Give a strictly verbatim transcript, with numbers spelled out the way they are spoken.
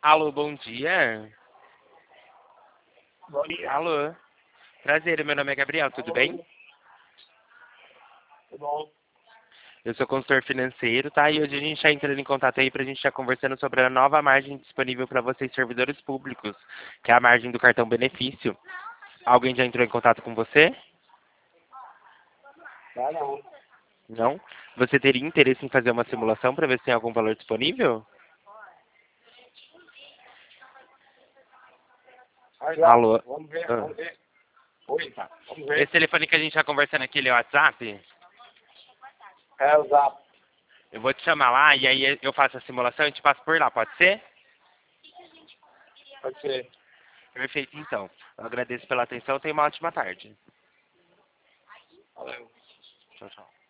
Alô, bom dia. Bom dia. Alô. Prazer, meu nome é Gabriel, tudo Alô. bem? Tudo bom? Eu sou consultor financeiro, tá? E hoje a gente está entrando em contato aí pra gente estar conversando sobre a nova margem disponível para vocês, servidores públicos, que é a margem do cartão benefício. Alguém já entrou em contato com você? Tá não. Não? Você teria interesse em fazer uma simulação para ver se tem algum valor disponível? Vai lá. Alô. Vamos ver, Ah. vamos ver. Oi, tá. Vamos ver. Esse telefone que a gente está conversando aqui, ele é o WhatsApp? É o zap. Eu vou te chamar lá e aí eu faço a simulação e te passo por lá, pode ser? Pode ser. Perfeito, então. Eu agradeço pela atenção. Tenha uma ótima tarde. Valeu. Tchau, tchau.